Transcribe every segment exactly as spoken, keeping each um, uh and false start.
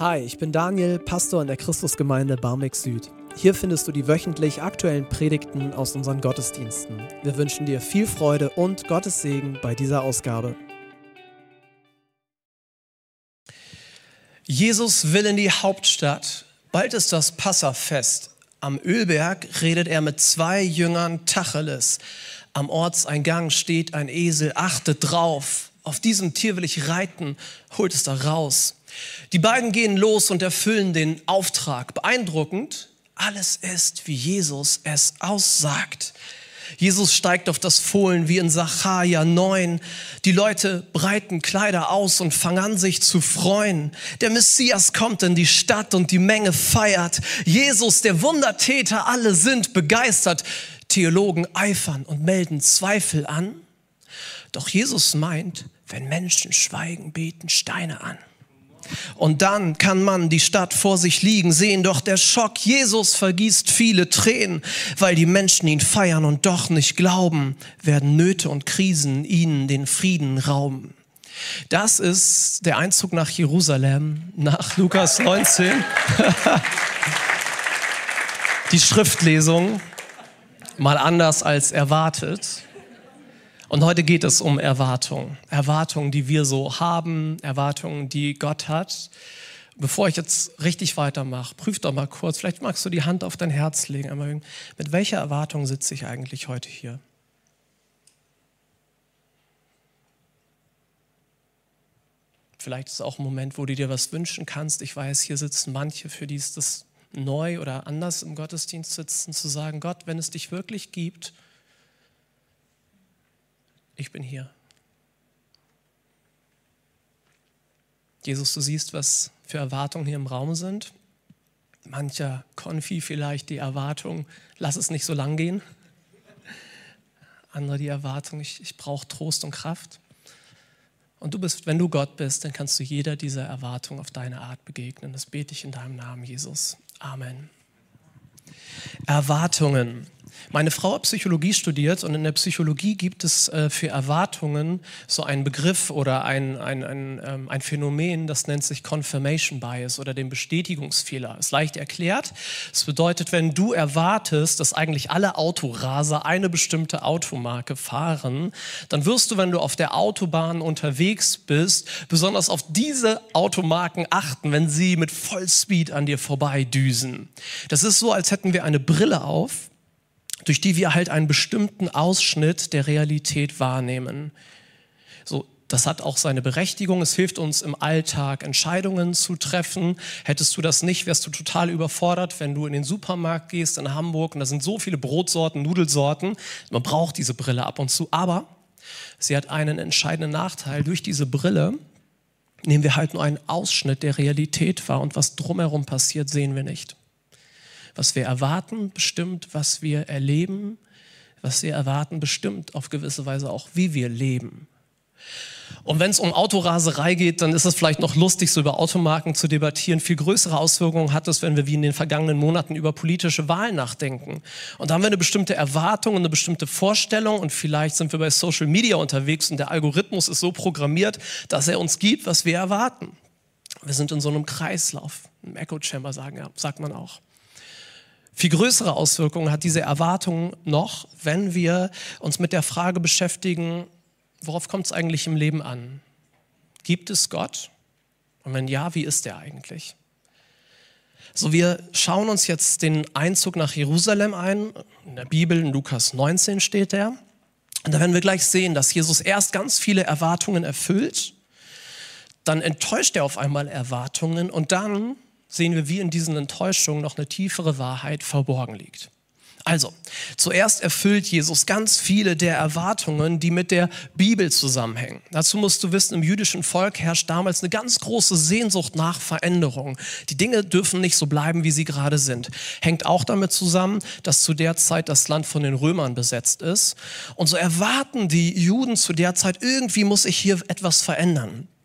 Hi, ich bin Daniel, Pastor in der Christusgemeinde Barmbek Süd. Hier findest du die wöchentlich aktuellen Predigten aus unseren Gottesdiensten. Wir wünschen dir viel Freude und Gottes Segen bei dieser Ausgabe. Jesus will in die Hauptstadt. Bald ist das Passafest. Am Ölberg redet er mit zwei Jüngern Tacheles. Am Ortseingang steht ein Esel, achtet drauf. Auf diesem Tier will ich reiten, holt es da raus. Die beiden gehen los und erfüllen den Auftrag. Beeindruckend, alles ist, wie Jesus es aussagt. Jesus steigt auf das Fohlen wie in Sacharja neun. Die Leute breiten Kleider aus und fangen an, sich zu freuen. Der Messias kommt in die Stadt und die Menge feiert. Jesus, der Wundertäter, alle sind begeistert. Theologen eifern und melden Zweifel an. Doch Jesus meint, wenn Menschen schweigen, beten Steine an. Und dann kann man die Stadt vor sich liegen sehen, doch der Schock, Jesus vergießt viele Tränen, weil die Menschen ihn feiern und doch nicht glauben, werden Nöte und Krisen ihnen den Frieden rauben. Das ist der Einzug nach Jerusalem, nach Lukas neunzehn. Die Schriftlesung, mal anders als erwartet. Und heute geht es um Erwartungen. Erwartungen, die wir so haben, Erwartungen, die Gott hat. Bevor ich jetzt richtig weitermache, prüf doch mal kurz, vielleicht magst du die Hand auf dein Herz legen. Einmal, mit welcher Erwartung sitze ich eigentlich heute hier? Vielleicht ist es auch ein Moment, wo du dir was wünschen kannst. Ich weiß, hier sitzen manche, für die ist das neu oder anders im Gottesdienst sitzen, zu sagen, Gott, wenn es dich wirklich gibt, ich bin hier. Jesus, du siehst, was für Erwartungen hier im Raum sind. Mancher Konfi vielleicht die Erwartung, lass es nicht so lang gehen. Andere die Erwartung, ich, ich brauche Trost und Kraft. Und du bist, wenn du Gott bist, dann kannst du jeder dieser Erwartung auf deine Art begegnen. Das bete ich in deinem Namen, Jesus. Amen. Erwartungen. Meine Frau hat Psychologie studiert und in der Psychologie gibt es äh, für Erwartungen so einen Begriff oder ein, ein, ein, ähm, ein Phänomen, das nennt sich Confirmation Bias oder den Bestätigungsfehler. Ist leicht erklärt. Das bedeutet, wenn du erwartest, dass eigentlich alle Autoraser eine bestimmte Automarke fahren, dann wirst du, wenn du auf der Autobahn unterwegs bist, besonders auf diese Automarken achten, wenn sie mit Vollspeed an dir vorbeidüsen. Das ist so, als hätten wir eine Brille auf, durch die wir halt einen bestimmten Ausschnitt der Realität wahrnehmen. So, das hat auch seine Berechtigung. Es hilft uns im Alltag, Entscheidungen zu treffen. Hättest du das nicht, wärst du total überfordert, wenn du in den Supermarkt gehst in Hamburg und da sind so viele Brotsorten, Nudelsorten. Man braucht diese Brille ab und zu. Aber sie hat einen entscheidenden Nachteil. Durch diese Brille nehmen wir halt nur einen Ausschnitt der Realität wahr und was drumherum passiert, sehen wir nicht. Was wir erwarten, bestimmt, was wir erleben. Was wir erwarten, bestimmt auf gewisse Weise auch, wie wir leben. Und wenn es um Autoraserei geht, dann ist es vielleicht noch lustig, so über Automarken zu debattieren. Viel größere Auswirkungen hat es, wenn wir wie in den vergangenen Monaten über politische Wahlen nachdenken. Und da haben wir eine bestimmte Erwartung und eine bestimmte Vorstellung und vielleicht sind wir bei Social Media unterwegs und der Algorithmus ist so programmiert, dass er uns gibt, was wir erwarten. Wir sind in so einem Kreislauf, im Echo Chamber sagen, ja, sagt man auch. Viel größere Auswirkungen hat diese Erwartung noch, wenn wir uns mit der Frage beschäftigen, worauf kommt es eigentlich im Leben an? Gibt es Gott? Und wenn ja, wie ist er eigentlich? So, wir schauen uns jetzt den Einzug nach Jerusalem ein. In der Bibel, in Lukas neunzehn steht der. Und da werden wir gleich sehen, dass Jesus erst ganz viele Erwartungen erfüllt, dann enttäuscht er auf einmal Erwartungen und dann sehen wir, wie in diesen Enttäuschungen noch eine tiefere Wahrheit verborgen liegt. Also, zuerst erfüllt Jesus ganz viele der Erwartungen, die mit der Bibel zusammenhängen. Dazu musst du wissen, im jüdischen Volk herrscht damals eine ganz große Sehnsucht nach Veränderung. Die Dinge dürfen nicht so bleiben, wie sie gerade sind. Hängt auch damit zusammen, dass zu der Zeit das Land von den Römern besetzt ist. Und so erwarten die Juden zu der Zeit, irgendwie muss sich hier etwas verändern.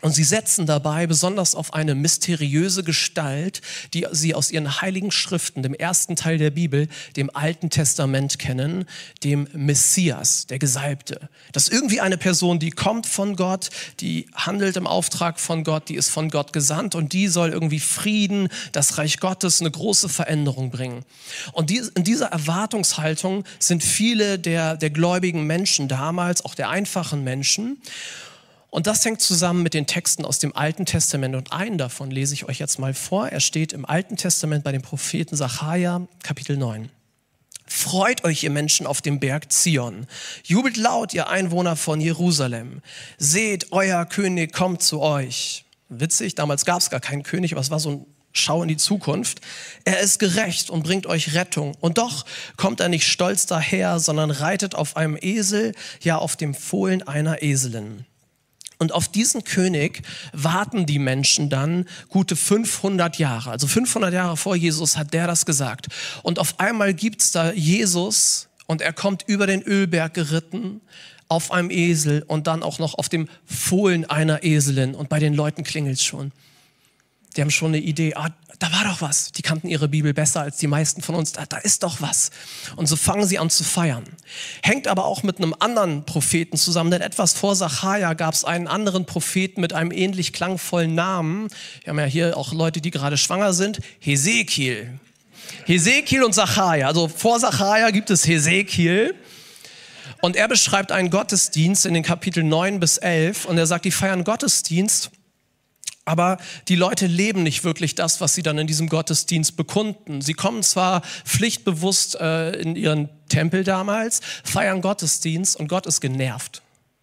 Und sie setzen dabei besonders auf eine mysteriöse Gestalt, die sie aus ihren heiligen Schriften, dem ersten Teil der Bibel, dem Alten Testament kennen, dem Messias, der Gesalbte. Das ist irgendwie eine Person, die kommt von Gott, die handelt im Auftrag von Gott, die ist von Gott gesandt und die soll irgendwie Frieden, das Reich Gottes, eine große Veränderung bringen. Und die, in dieser Erwartungshaltung sind viele der, der gläubigen Menschen damals, auch der einfachen Menschen. Und das hängt zusammen mit den Texten aus dem Alten Testament. Und einen davon lese ich euch jetzt mal vor. Er steht im Alten Testament bei dem Propheten Sacharja, Kapitel neun. Freut euch, ihr Menschen auf dem Berg Zion. Jubelt laut, ihr Einwohner von Jerusalem. Seht, euer König kommt zu euch. Witzig, damals gab es gar keinen König, aber es war so ein Schau in die Zukunft. Er ist gerecht und bringt euch Rettung. Und doch kommt er nicht stolz daher, sondern reitet auf einem Esel, ja auf dem Fohlen einer Eselin. Und auf diesen König warten die Menschen dann gute fünfhundert Jahre. Also fünfhundert Jahre vor Jesus hat der das gesagt. Und auf einmal gibt's da Jesus und er kommt über den Ölberg geritten auf einem Esel und dann auch noch auf dem Fohlen einer Eselin. Und bei den Leuten klingelt's schon. Die haben schon eine Idee, ah, da war doch was. Die kannten ihre Bibel besser als die meisten von uns. Da, da ist doch was. Und so fangen sie an zu feiern. Hängt aber auch mit einem anderen Propheten zusammen, denn etwas vor Sacharja gab es einen anderen Propheten mit einem ähnlich klangvollen Namen. Wir haben ja hier auch Leute, die gerade schwanger sind. Hesekiel. Hesekiel und Sacharja. Also vor Sacharja gibt es Hesekiel. Und er beschreibt einen Gottesdienst in den Kapiteln neun bis elf. Und er sagt, die feiern Gottesdienst. Aber die Leute leben nicht wirklich das, was sie dann in diesem Gottesdienst bekunden. Sie kommen zwar pflichtbewusst äh, in ihren Tempel damals, feiern Gottesdienst und Gott ist genervt.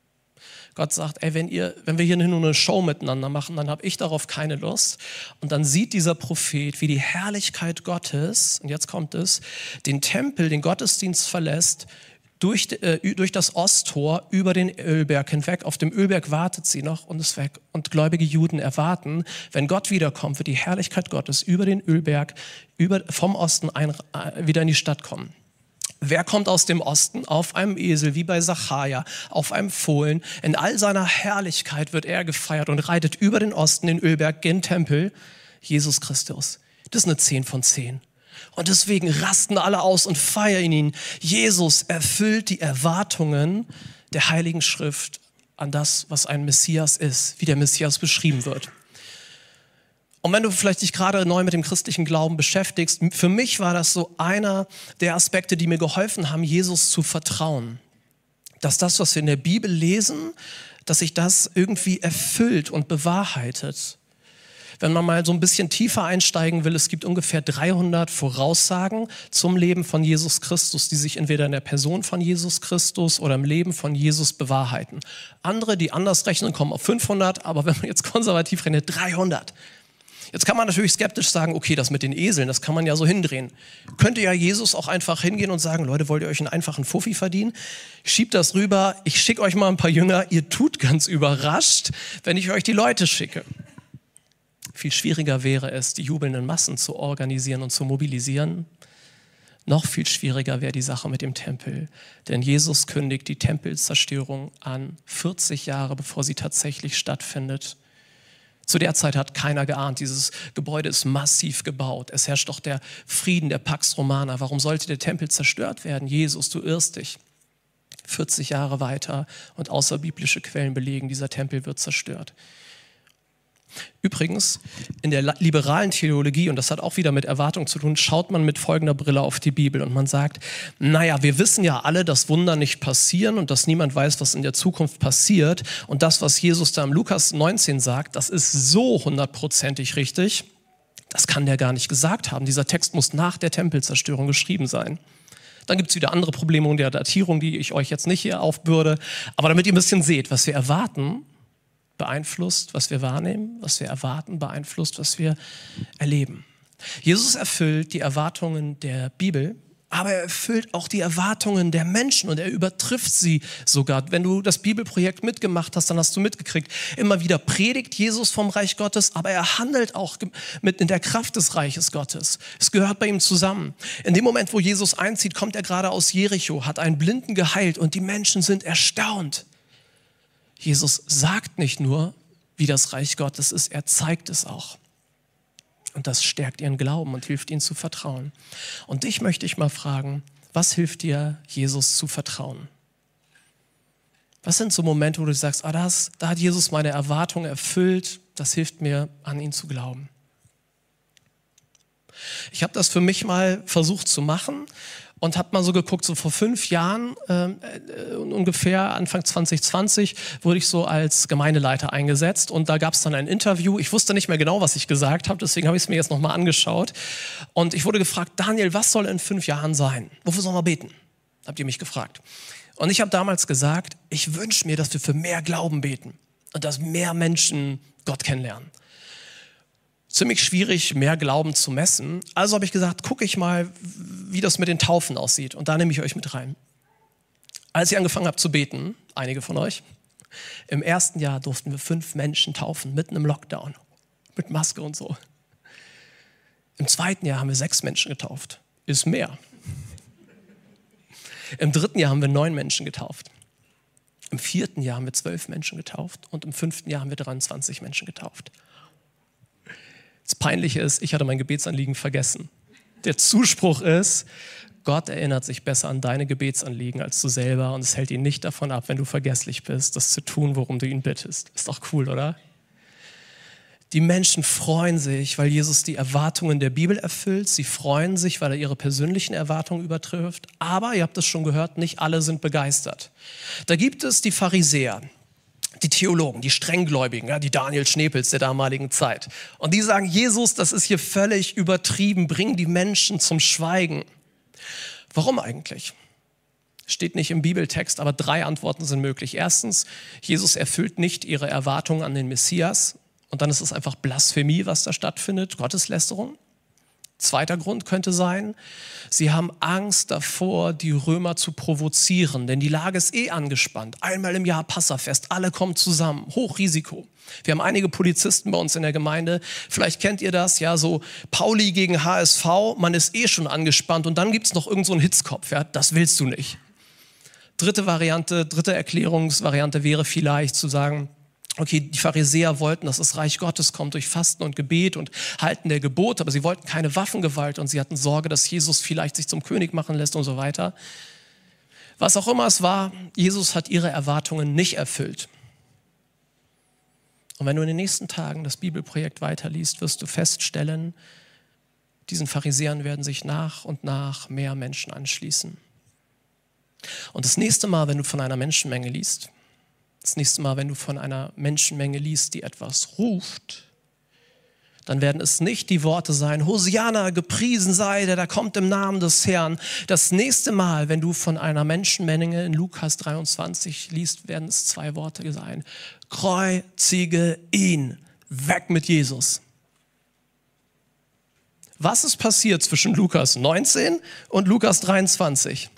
Gott sagt, ey, wenn, ihr, wenn wir hier nur eine Show miteinander machen, dann habe ich darauf keine Lust. Und dann sieht dieser Prophet, wie die Herrlichkeit Gottes, und jetzt kommt es, den Tempel, den Gottesdienst verlässt, Durch, äh, durch das Osttor über den Ölberg hinweg. Auf dem Ölberg wartet sie noch und ist weg. Und gläubige Juden erwarten, wenn Gott wiederkommt, wird die Herrlichkeit Gottes über den Ölberg über, vom Osten ein, äh, wieder in die Stadt kommen. Wer kommt aus dem Osten? Auf einem Esel, wie bei Sacharja, auf einem Fohlen. In all seiner Herrlichkeit wird er gefeiert und reitet über den Osten, den Ölberg, gen Tempel. Jesus Christus. Das ist eine zehn von zehn. Und deswegen rasten alle aus und feiern ihn. Jesus erfüllt die Erwartungen der Heiligen Schrift an das, was ein Messias ist, wie der Messias beschrieben wird. Und wenn du vielleicht dich gerade neu mit dem christlichen Glauben beschäftigst, für mich war das so einer der Aspekte, die mir geholfen haben, Jesus zu vertrauen. Dass das, was wir in der Bibel lesen, dass sich das irgendwie erfüllt und bewahrheitet. Wenn man mal so ein bisschen tiefer einsteigen will, es gibt ungefähr dreihundert Voraussagen zum Leben von Jesus Christus, die sich entweder in der Person von Jesus Christus oder im Leben von Jesus bewahrheiten. Andere, die anders rechnen, kommen auf fünfhundert, aber wenn man jetzt konservativ rechnet, dreihundert. Jetzt kann man natürlich skeptisch sagen, okay, das mit den Eseln, das kann man ja so hindrehen. Könnte ja Jesus auch einfach hingehen und sagen, Leute, wollt ihr euch einen einfachen Fuffi verdienen? Schiebt das rüber, ich schicke euch mal ein paar Jünger, ihr tut ganz überrascht, wenn ich euch die Leute schicke. Viel schwieriger wäre es, die jubelnden Massen zu organisieren und zu mobilisieren. Noch viel schwieriger wäre die Sache mit dem Tempel. Denn Jesus kündigt die Tempelzerstörung an, vierzig Jahre bevor sie tatsächlich stattfindet. Zu der Zeit hat keiner geahnt, dieses Gebäude ist massiv gebaut. Es herrscht doch der Frieden, der Pax Romana. Warum sollte der Tempel zerstört werden? Jesus, du irrst dich. vierzig Jahre weiter und außerbiblische Quellen belegen, dieser Tempel wird zerstört. Übrigens, in der liberalen Theologie, und das hat auch wieder mit Erwartung zu tun, schaut man mit folgender Brille auf die Bibel und man sagt, naja, wir wissen ja alle, dass Wunder nicht passieren und dass niemand weiß, was in der Zukunft passiert. Und das, was Jesus da im Lukas neunzehn sagt, das ist so hundertprozentig richtig, das kann der gar nicht gesagt haben. Dieser Text muss nach der Tempelzerstörung geschrieben sein. Dann gibt es wieder andere Probleme der Datierung, die ich euch jetzt nicht hier aufbürde. Aber damit ihr ein bisschen seht, was wir erwarten, beeinflusst, was wir wahrnehmen, was wir erwarten, beeinflusst, was wir erleben. Jesus erfüllt die Erwartungen der Bibel, aber er erfüllt auch die Erwartungen der Menschen und er übertrifft sie sogar. Wenn du das Bibelprojekt mitgemacht hast, dann hast du mitgekriegt, immer wieder predigt Jesus vom Reich Gottes, aber er handelt auch mit in der Kraft des Reiches Gottes. Es gehört bei ihm zusammen. In dem Moment, wo Jesus einzieht, kommt er gerade aus Jericho, hat einen Blinden geheilt und die Menschen sind erstaunt. Jesus sagt nicht nur, wie das Reich Gottes ist. Er zeigt es auch. Und das stärkt ihren Glauben und hilft ihnen zu vertrauen. Und dich möchte ich mal fragen, was hilft dir, Jesus zu vertrauen? Was sind so Momente, wo du sagst, ah, das, da hat Jesus meine Erwartungen erfüllt, das hilft mir, an ihn zu glauben. Ich habe das für mich mal versucht zu machen und habe mal so geguckt, so vor fünf Jahren, äh, ungefähr Anfang zwanzig zwanzig, wurde ich so als Gemeindeleiter eingesetzt und da gab es dann ein Interview. Ich wusste nicht mehr genau, was ich gesagt habe, deswegen habe ich es mir jetzt nochmal angeschaut. Und ich wurde gefragt, Daniel, was soll in fünf Jahren sein? Wofür sollen wir beten? Habt ihr mich gefragt. Und ich habe damals gesagt, ich wünsche mir, dass wir für mehr Glauben beten und dass mehr Menschen Gott kennenlernen. Ziemlich schwierig, mehr Glauben zu messen. Also habe ich gesagt, gucke ich mal, wie das mit den Taufen aussieht. Und da nehme ich euch mit rein. Als ich angefangen habe zu beten, einige von euch, im ersten Jahr durften wir fünf Menschen taufen, mitten im Lockdown, mit Maske und so. Im zweiten Jahr haben wir sechs Menschen getauft. Ist mehr. Im dritten Jahr haben wir neun Menschen getauft. Im vierten Jahr haben wir zwölf Menschen getauft und im fünften Jahr haben wir dreiundzwanzig Menschen getauft. Das Peinliche ist, ich hatte mein Gebetsanliegen vergessen. Der Zuspruch ist, Gott erinnert sich besser an deine Gebetsanliegen als du selber und es hält ihn nicht davon ab, wenn du vergesslich bist, das zu tun, worum du ihn bittest. Ist doch cool, oder? Die Menschen freuen sich, weil Jesus die Erwartungen der Bibel erfüllt. Sie freuen sich, weil er ihre persönlichen Erwartungen übertrifft. Aber, ihr habt es schon gehört, nicht alle sind begeistert. Da gibt es die Pharisäer, die Theologen, die Strenggläubigen, ja, die Daniel Schnepels der damaligen Zeit. Und die sagen, Jesus, das ist hier völlig übertrieben, bring die Menschen zum Schweigen. Warum eigentlich? Steht nicht im Bibeltext, aber drei Antworten sind möglich. Erstens, Jesus erfüllt nicht ihre Erwartungen an den Messias. Und dann ist es einfach Blasphemie, was da stattfindet, Gotteslästerung. Zweiter Grund könnte sein, sie haben Angst davor, die Römer zu provozieren, denn die Lage ist eh angespannt. Einmal im Jahr Passafest, alle kommen zusammen, Hochrisiko. Wir haben einige Polizisten bei uns in der Gemeinde, vielleicht kennt ihr das, ja, so Pauli gegen H S V, man ist eh schon angespannt und dann gibt es noch irgend so einen Hitzkopf, ja, das willst du nicht. Dritte Variante, dritte Erklärungsvariante wäre vielleicht zu sagen, okay, die Pharisäer wollten, dass das Reich Gottes kommt durch Fasten und Gebet und Halten der Gebote, aber sie wollten keine Waffengewalt und sie hatten Sorge, dass Jesus vielleicht sich zum König machen lässt und so weiter. Was auch immer es war, Jesus hat ihre Erwartungen nicht erfüllt. Und wenn du in den nächsten Tagen das Bibelprojekt weiterliest, wirst du feststellen, diesen Pharisäern werden sich nach und nach mehr Menschen anschließen. Und das nächste Mal, wenn du von einer Menschenmenge liest, das nächste Mal, wenn du von einer Menschenmenge liest, die etwas ruft, dann werden es nicht die Worte sein, Hosianna, gepriesen sei der, der kommt im Namen des Herrn. Das nächste Mal, wenn du von einer Menschenmenge in Lukas dreiundzwanzig liest, werden es zwei Worte sein. Kreuzige ihn, weg mit Jesus. Was ist passiert zwischen Lukas neunzehn und Lukas dreiundzwanzig?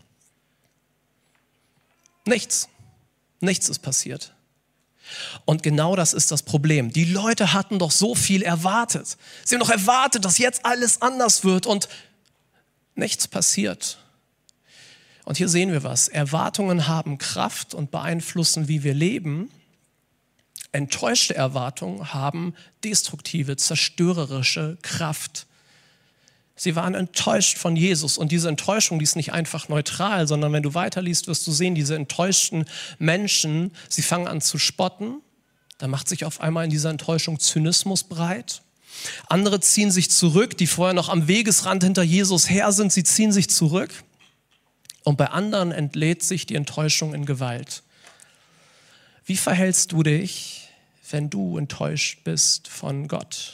Nichts. Nichts ist passiert. Und genau das ist das Problem. Die Leute hatten doch so viel erwartet. Sie haben doch erwartet, dass jetzt alles anders wird und nichts passiert. Und hier sehen wir was. Erwartungen haben Kraft und beeinflussen, wie wir leben. Enttäuschte Erwartungen haben destruktive, zerstörerische Kraft. Sie waren enttäuscht von Jesus und diese Enttäuschung, die ist nicht einfach neutral, sondern wenn du weiterliest, wirst du sehen, diese enttäuschten Menschen, sie fangen an zu spotten, da macht sich auf einmal in dieser Enttäuschung Zynismus breit. Andere ziehen sich zurück, die vorher noch am Wegesrand hinter Jesus her sind, sie ziehen sich zurück und bei anderen entlädt sich die Enttäuschung in Gewalt. Wie verhältst du dich, wenn du enttäuscht bist von Gott?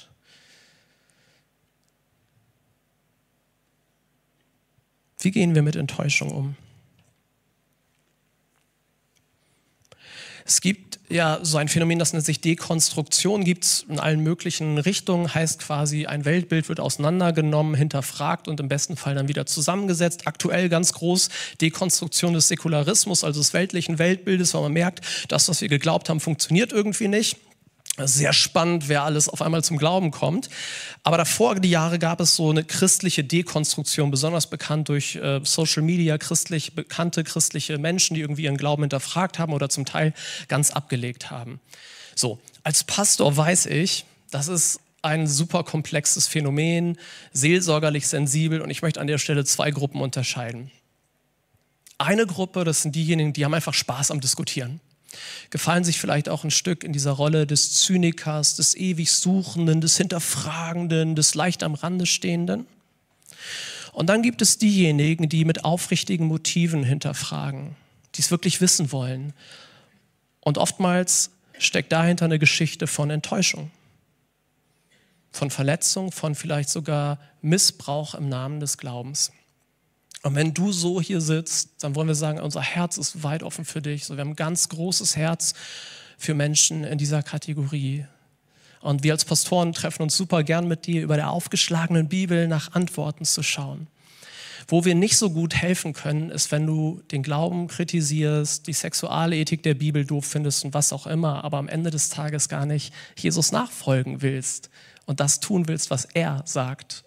Wie gehen wir mit Enttäuschung um? Es gibt ja so ein Phänomen, das nennt sich Dekonstruktion, gibt es in allen möglichen Richtungen, heißt quasi, ein Weltbild wird auseinandergenommen, hinterfragt und im besten Fall dann wieder zusammengesetzt. Aktuell ganz groß Dekonstruktion des Säkularismus, also des weltlichen Weltbildes, weil man merkt, das, was wir geglaubt haben, funktioniert irgendwie nicht. Sehr spannend, wer alles auf einmal zum Glauben kommt. Aber davor, die Jahre, gab es so eine christliche Dekonstruktion, besonders bekannt durch äh, Social Media, christlich bekannte christliche Menschen, die irgendwie ihren Glauben hinterfragt haben oder zum Teil ganz abgelegt haben. So, als Pastor weiß ich, das ist ein super komplexes Phänomen, seelsorgerlich sensibel, und ich möchte an der Stelle zwei Gruppen unterscheiden. Eine Gruppe, das sind diejenigen, die haben einfach Spaß am Diskutieren. Gefallen sich vielleicht auch ein Stück in dieser Rolle des Zynikers, des ewig Suchenden, des Hinterfragenden, des leicht am Rande Stehenden. Und dann gibt es diejenigen, die mit aufrichtigen Motiven hinterfragen, die es wirklich wissen wollen. Und oftmals steckt dahinter eine Geschichte von Enttäuschung, von Verletzung, von vielleicht sogar Missbrauch im Namen des Glaubens. Und wenn du so hier sitzt, dann wollen wir sagen, unser Herz ist weit offen für dich. So, wir haben ein ganz großes Herz für Menschen in dieser Kategorie. Und wir als Pastoren treffen uns super gern mit dir, über der aufgeschlagenen Bibel nach Antworten zu schauen. Wo wir nicht so gut helfen können, ist, wenn du den Glauben kritisierst, die Sexualethik der Bibel doof findest und was auch immer, aber am Ende des Tages gar nicht Jesus nachfolgen willst und das tun willst, was er sagt.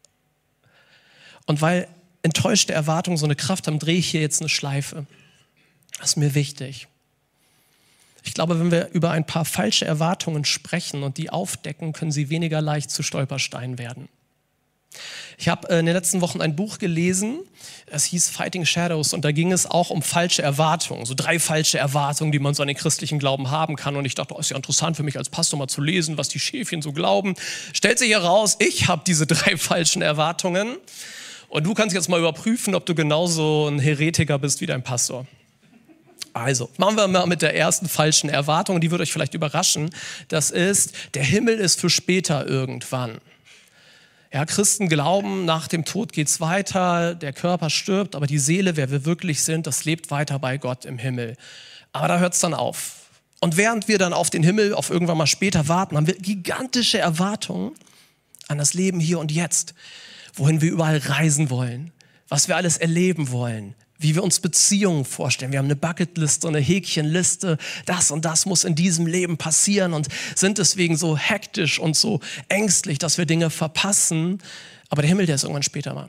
Und weil enttäuschte Erwartungen so eine Kraft haben, drehe ich hier jetzt eine Schleife. Das ist mir wichtig. Ich glaube, wenn wir über ein paar falsche Erwartungen sprechen und die aufdecken, können sie weniger leicht zu Stolpersteinen werden. Ich habe in den letzten Wochen ein Buch gelesen, es hieß Fighting Shadows, und da ging es auch um falsche Erwartungen, so drei falsche Erwartungen, die man so an den christlichen Glauben haben kann. Und ich dachte, oh, ist ja interessant für mich als Pastor mal zu lesen, was die Schäfchen so glauben. Stellt sich heraus, ich habe diese drei falschen Erwartungen. Und du kannst jetzt mal überprüfen, ob du genauso ein Heretiker bist wie dein Pastor. Also, machen wir mal mit der ersten falschen Erwartung, die wird euch vielleicht überraschen. Das ist, der Himmel ist für später irgendwann. Ja, Christen glauben, nach dem Tod geht's weiter, der Körper stirbt, aber die Seele, wer wir wirklich sind, das lebt weiter bei Gott im Himmel. Aber da hört's dann auf. Und während wir dann auf den Himmel, auf irgendwann mal später warten, haben wir gigantische Erwartungen an das Leben hier und jetzt. Wohin wir überall reisen wollen, was wir alles erleben wollen, wie wir uns Beziehungen vorstellen. Wir haben eine Bucketliste, eine Häkchenliste, das und das muss in diesem Leben passieren und sind deswegen so hektisch und so ängstlich, dass wir Dinge verpassen. Aber der Himmel, der ist irgendwann später mal.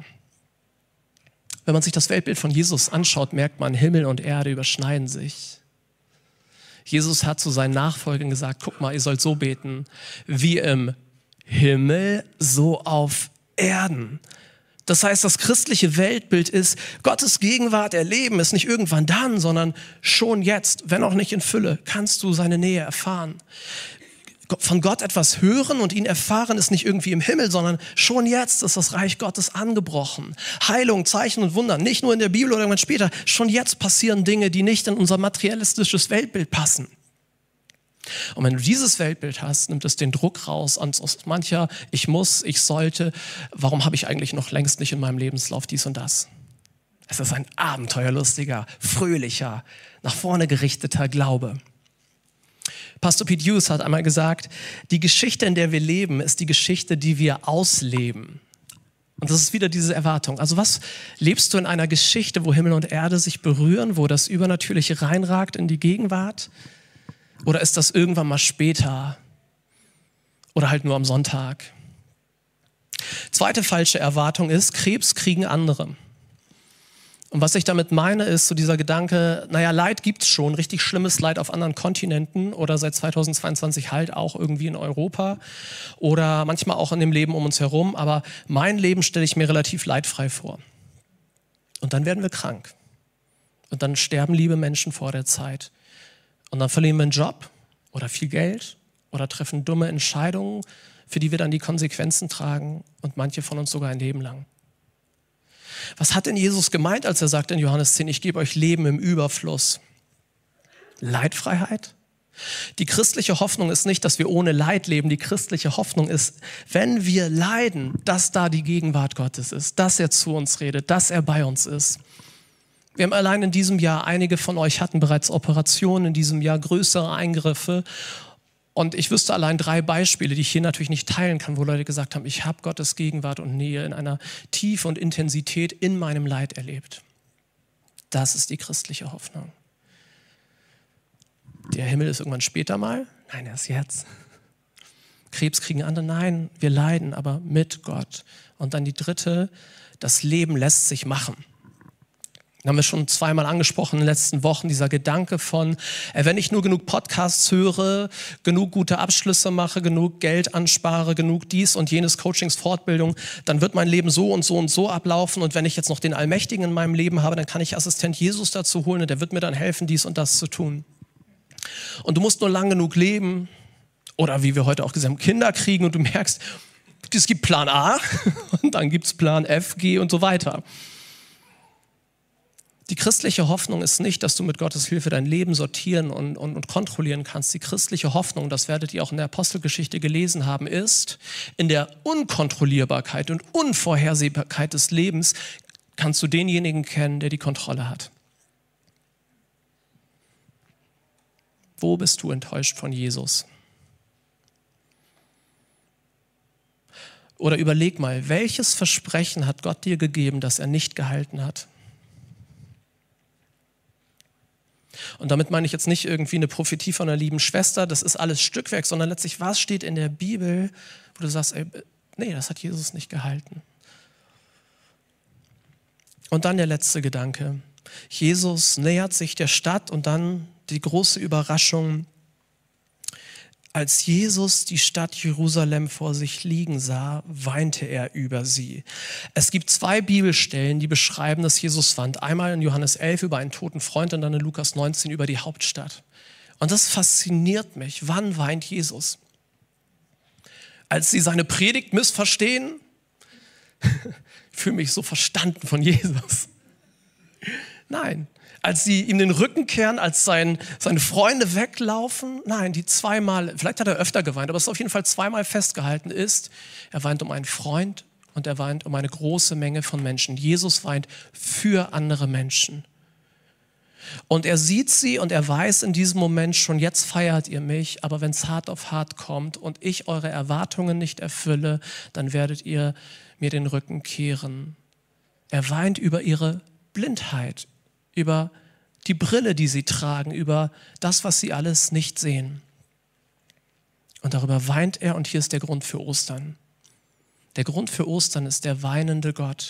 Wenn man sich das Weltbild von Jesus anschaut, merkt man, Himmel und Erde überschneiden sich. Jesus hat zu seinen Nachfolgern gesagt, guck mal, ihr sollt so beten, wie im Himmel, so auf Erden. Das heißt, das christliche Weltbild ist, Gottes Gegenwart erleben ist nicht irgendwann dann, sondern schon jetzt, wenn auch nicht in Fülle, kannst du seine Nähe erfahren. Von Gott etwas hören und ihn erfahren ist nicht irgendwie im Himmel, sondern schon jetzt ist das Reich Gottes angebrochen. Heilung, Zeichen und Wunder, nicht nur in der Bibel oder irgendwann später, schon jetzt passieren Dinge, die nicht in unser materialistisches Weltbild passen. Und wenn du dieses Weltbild hast, nimmt es den Druck raus aus mancher, ich muss, ich sollte, warum habe ich eigentlich noch längst nicht in meinem Lebenslauf dies und das? Es ist ein abenteuerlustiger, fröhlicher, nach vorne gerichteter Glaube. Pastor Pete Hughes hat einmal gesagt, die Geschichte, in der wir leben, ist die Geschichte, die wir ausleben. Und das ist wieder diese Erwartung. Also was lebst du in einer Geschichte, wo Himmel und Erde sich berühren, wo das Übernatürliche reinragt in die Gegenwart? Oder ist das irgendwann mal später oder halt nur am Sonntag? Zweite falsche Erwartung ist, Krebs kriegen andere. Und was ich damit meine, ist so dieser Gedanke, naja, Leid gibt's schon, richtig schlimmes Leid auf anderen Kontinenten oder seit zweitausendzweiundzwanzig halt auch irgendwie in Europa oder manchmal auch in dem Leben um uns herum. Aber mein Leben stelle ich mir relativ leidfrei vor. Und dann werden wir krank. Und dann sterben liebe Menschen vor der Zeit. Und dann verlieren wir einen Job oder viel Geld oder treffen dumme Entscheidungen, für die wir dann die Konsequenzen tragen und manche von uns sogar ein Leben lang. Was hat denn Jesus gemeint, als er sagt in Johannes zehn, ich gebe euch Leben im Überfluss? Leidfreiheit? Die christliche Hoffnung ist nicht, dass wir ohne Leid leben. Die christliche Hoffnung ist, wenn wir leiden, dass da die Gegenwart Gottes ist, dass er zu uns redet, dass er bei uns ist. Wir haben allein in diesem Jahr, einige von euch hatten bereits Operationen in diesem Jahr, größere Eingriffe. Und ich wüsste allein drei Beispiele, die ich hier natürlich nicht teilen kann, wo Leute gesagt haben, ich habe Gottes Gegenwart und Nähe in einer Tiefe und Intensität in meinem Leid erlebt. Das ist die christliche Hoffnung. Der Himmel ist irgendwann später mal. Nein, er ist jetzt. Krebs kriegen andere. Nein, wir leiden, aber mit Gott. Und dann die dritte, das Leben lässt sich machen. haben wir schon zweimal angesprochen in den letzten Wochen, dieser Gedanke von, äh, wenn ich nur genug Podcasts höre, genug gute Abschlüsse mache, genug Geld anspare, genug dies und jenes, Coachings, Fortbildung, dann wird mein Leben so und so und so ablaufen und wenn ich jetzt noch den Allmächtigen in meinem Leben habe, dann kann ich Assistent Jesus dazu holen und der wird mir dann helfen, dies und das zu tun. Und du musst nur lang genug leben oder wie wir heute auch gesagt haben, Kinder kriegen und du merkst, es gibt Plan A und dann gibt es Plan F, G und so weiter. Die christliche Hoffnung ist nicht, dass du mit Gottes Hilfe dein Leben sortieren und, und, und kontrollieren kannst. Die christliche Hoffnung, das werdet ihr auch in der Apostelgeschichte gelesen haben, ist, in der Unkontrollierbarkeit und Unvorhersehbarkeit des Lebens kannst du denjenigen kennen, der die Kontrolle hat. Wo bist du enttäuscht von Jesus? Oder überleg mal, welches Versprechen hat Gott dir gegeben, das er nicht gehalten hat? Und damit meine ich jetzt nicht irgendwie eine Prophetie von einer lieben Schwester, das ist alles Stückwerk, sondern letztlich, was steht in der Bibel, wo du sagst, ey, nee, das hat Jesus nicht gehalten. Und dann der letzte Gedanke. Jesus nähert sich der Stadt und dann die große Überraschung, als Jesus die Stadt Jerusalem vor sich liegen sah, weinte er über sie. Es gibt zwei Bibelstellen, die beschreiben, dass Jesus weint. Einmal in Johannes elf über einen toten Freund und dann in Lukas neunzehn über die Hauptstadt. Und das fasziniert mich. Wann weint Jesus? Als sie seine Predigt missverstehen? Ich fühle mich so verstanden von Jesus. Nein. Als sie ihm den Rücken kehren, als sein, seine Freunde weglaufen. Nein, die zweimal, vielleicht hat er öfter geweint, aber es ist auf jeden Fall zweimal festgehalten ist, er weint um einen Freund und er weint um eine große Menge von Menschen. Jesus weint für andere Menschen. Und er sieht sie und er weiß in diesem Moment schon, jetzt feiert ihr mich, aber wenn es hart auf hart kommt und ich eure Erwartungen nicht erfülle, dann werdet ihr mir den Rücken kehren. Er weint über ihre Blindheit, über die Brille, die sie tragen, über das, was sie alles nicht sehen. Und darüber weint er und hier ist der Grund für Ostern. Der Grund für Ostern ist der weinende Gott.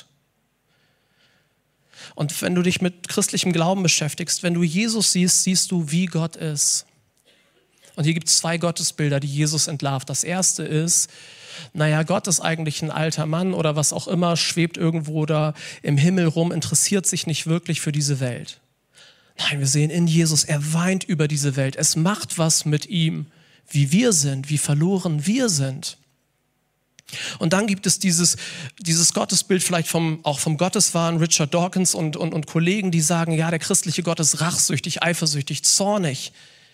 Und wenn du dich mit christlichem Glauben beschäftigst, wenn du Jesus siehst, siehst du, wie Gott ist. Und hier gibt es zwei Gottesbilder, die Jesus entlarvt. Das erste ist, naja, Gott ist eigentlich ein alter Mann oder was auch immer, schwebt irgendwo da im Himmel rum, interessiert sich nicht wirklich für diese Welt. Nein, wir sehen in Jesus, er weint über diese Welt. Es macht was mit ihm, wie wir sind, wie verloren wir sind. Und dann gibt es dieses, dieses Gottesbild vielleicht vom, auch vom Gotteswahn, Richard Dawkins und, und, und Kollegen, die sagen, ja, der christliche Gott ist rachsüchtig, eifersüchtig, zornig.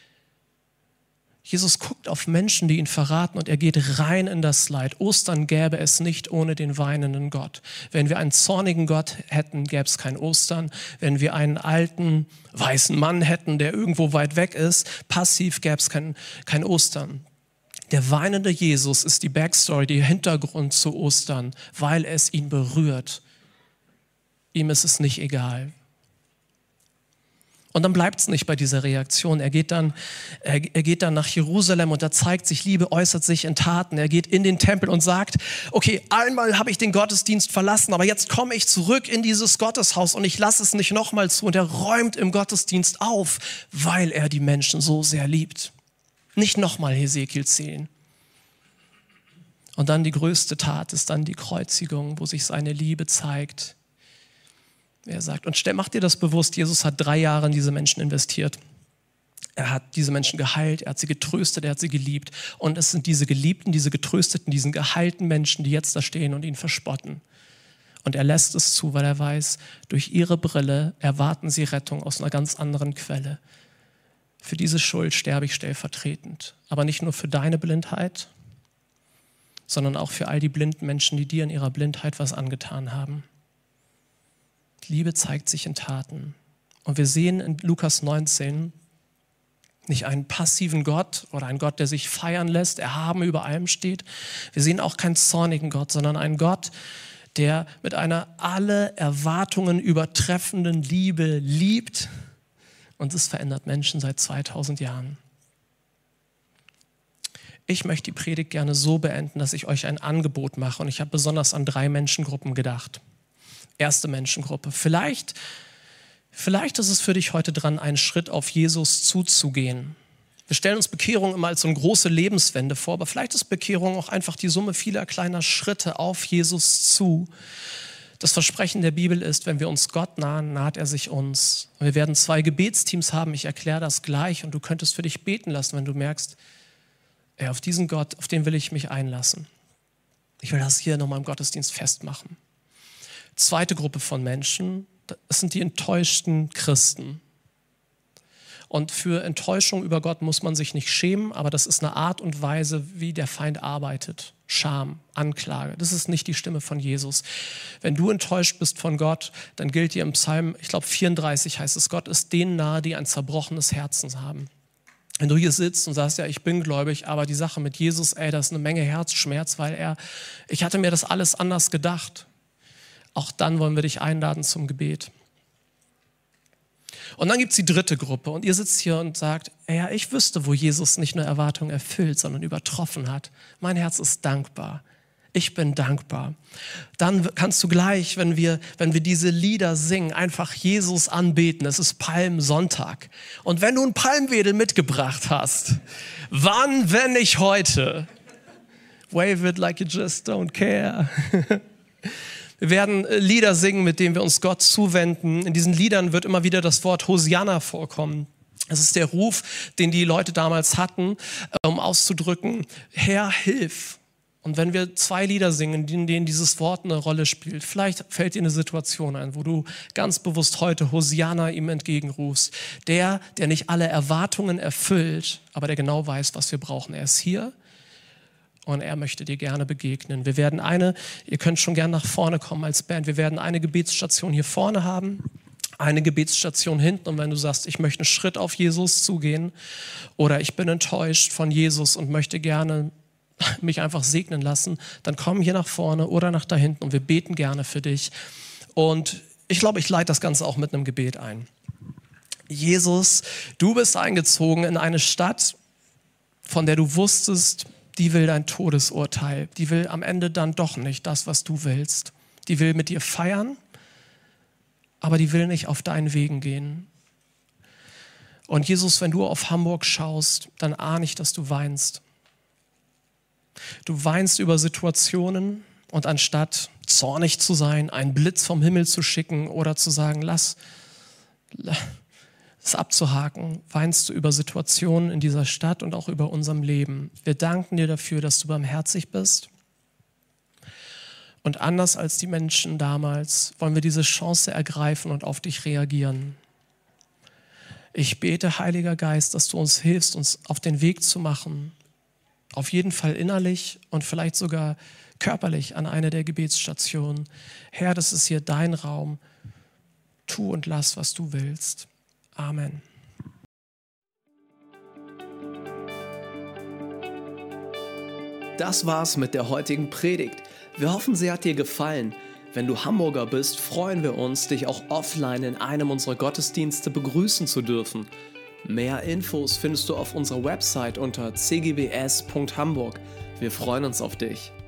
Jesus guckt auf Menschen, die ihn verraten und er geht rein in das Leid. Ostern gäbe es nicht ohne den weinenden Gott. Wenn wir einen zornigen Gott hätten, gäbe es kein Ostern. Wenn wir einen alten, weißen Mann hätten, der irgendwo weit weg ist, passiv, gäbe es kein, kein Ostern. Der weinende Jesus ist die Backstory, der Hintergrund zu Ostern, weil es ihn berührt. Ihm ist es nicht egal. Und dann bleibt es nicht bei dieser Reaktion. Er geht dann, er, er geht dann nach Jerusalem und da zeigt sich Liebe, äußert sich in Taten. Er geht in den Tempel und sagt, okay, einmal habe ich den Gottesdienst verlassen, aber jetzt komme ich zurück in dieses Gotteshaus und ich lasse es nicht nochmal zu. Und er räumt im Gottesdienst auf, weil er die Menschen so sehr liebt. Nicht nochmal Hesekiel zehn. Und dann die größte Tat ist dann die Kreuzigung, wo sich seine Liebe zeigt. Er sagt, und stell, mach dir das bewusst, Jesus hat drei Jahre in diese Menschen investiert. Er hat diese Menschen geheilt, er hat sie getröstet, er hat sie geliebt. Und es sind diese Geliebten, diese Getrösteten, diesen geheilten Menschen, die jetzt da stehen und ihn verspotten. Und er lässt es zu, weil er weiß, durch ihre Brille erwarten sie Rettung aus einer ganz anderen Quelle. Für diese Schuld sterbe ich stellvertretend. Aber nicht nur für deine Blindheit, sondern auch für all die blinden Menschen, die dir in ihrer Blindheit was angetan haben. Liebe zeigt sich in Taten. Und wir sehen in Lukas neunzehn nicht einen passiven Gott oder einen Gott, der sich feiern lässt, erhaben über allem steht. Wir sehen auch keinen zornigen Gott, sondern einen Gott, der mit einer alle Erwartungen übertreffenden Liebe liebt. Und es verändert Menschen seit zweitausend Jahren. Ich möchte die Predigt gerne so beenden, dass ich euch ein Angebot mache. Und ich habe besonders an drei Menschengruppen gedacht. Erste Menschengruppe. Vielleicht Vielleicht ist es für dich heute dran, einen Schritt auf Jesus zuzugehen. Wir stellen uns Bekehrung immer als so eine große Lebenswende vor, aber vielleicht ist Bekehrung auch einfach die Summe vieler kleiner Schritte auf Jesus zu. Das Versprechen der Bibel ist, wenn wir uns Gott nahen, naht er sich uns. Wir werden zwei Gebetsteams haben, ich erkläre das gleich und du könntest für dich beten lassen, wenn du merkst, ey, auf diesen Gott, auf den will ich mich einlassen. Ich will das hier nochmal im Gottesdienst festmachen. Zweite Gruppe von Menschen, das sind die enttäuschten Christen. Und für Enttäuschung über Gott muss man sich nicht schämen, aber das ist eine Art und Weise, wie der Feind arbeitet. Scham, Anklage, das ist nicht die Stimme von Jesus. Wenn du enttäuscht bist von Gott, dann gilt dir im Psalm, ich glaube vierunddreißig heißt es, Gott ist denen nahe, die ein zerbrochenes Herzen haben. Wenn du hier sitzt und sagst, ja, ich bin gläubig, aber die Sache mit Jesus, ey, das ist eine Menge Herzschmerz, weil er, ich hatte mir das alles anders gedacht. Auch dann wollen wir dich einladen zum Gebet. Und dann gibt es die dritte Gruppe und ihr sitzt hier und sagt, ja, ich wüsste, wo Jesus nicht nur Erwartungen erfüllt, sondern übertroffen hat. Mein Herz ist dankbar. Ich bin dankbar. Dann kannst du gleich, wenn wir, wenn wir diese Lieder singen, einfach Jesus anbeten. Es ist Palmsonntag. Und wenn du ein Palmwedel mitgebracht hast, wann, wenn nicht heute? Wave it like you just don't care. Wir werden Lieder singen, mit denen wir uns Gott zuwenden. In diesen Liedern wird immer wieder das Wort Hosianna vorkommen. Das ist der Ruf, den die Leute damals hatten, um auszudrücken, Herr, hilf. Und wenn wir zwei Lieder singen, in denen dieses Wort eine Rolle spielt, vielleicht fällt dir eine Situation ein, wo du ganz bewusst heute Hosianna ihm entgegenrufst. Der, der nicht alle Erwartungen erfüllt, aber der genau weiß, was wir brauchen. Er ist hier. Und er möchte dir gerne begegnen. Wir werden eine, ihr könnt schon gerne nach vorne kommen als Band, wir werden eine Gebetsstation hier vorne haben, eine Gebetsstation hinten. Und wenn du sagst, ich möchte einen Schritt auf Jesus zugehen oder ich bin enttäuscht von Jesus und möchte gerne mich einfach segnen lassen, dann komm hier nach vorne oder nach da hinten und wir beten gerne für dich. Und ich glaube, ich leite das Ganze auch mit einem Gebet ein. Jesus, du bist eingezogen in eine Stadt, von der du wusstest, die will dein Todesurteil. Die will am Ende dann doch nicht das, was du willst. Die will mit dir feiern, aber die will nicht auf deinen Wegen gehen. Und Jesus, wenn du auf Hamburg schaust, dann ahne ich, dass du weinst. Du weinst über Situationen und anstatt zornig zu sein, einen Blitz vom Himmel zu schicken oder zu sagen, lass es abzuhaken, weinst du über Situationen in dieser Stadt und auch über unserem Leben. Wir danken dir dafür, dass du barmherzig bist. Und anders als die Menschen damals wollen wir diese Chance ergreifen und auf dich reagieren. Ich bete, Heiliger Geist, dass du uns hilfst, uns auf den Weg zu machen, auf jeden Fall innerlich und vielleicht sogar körperlich an eine der Gebetsstationen. Herr, das ist hier dein Raum. Tu und lass, was du willst. Amen. Das war's mit der heutigen Predigt. Wir hoffen, sie hat dir gefallen. Wenn du Hamburger bist, freuen wir uns, dich auch offline in einem unserer Gottesdienste begrüßen zu dürfen. Mehr Infos findest du auf unserer Website unter c g b s punkt hamburg. Wir freuen uns auf dich.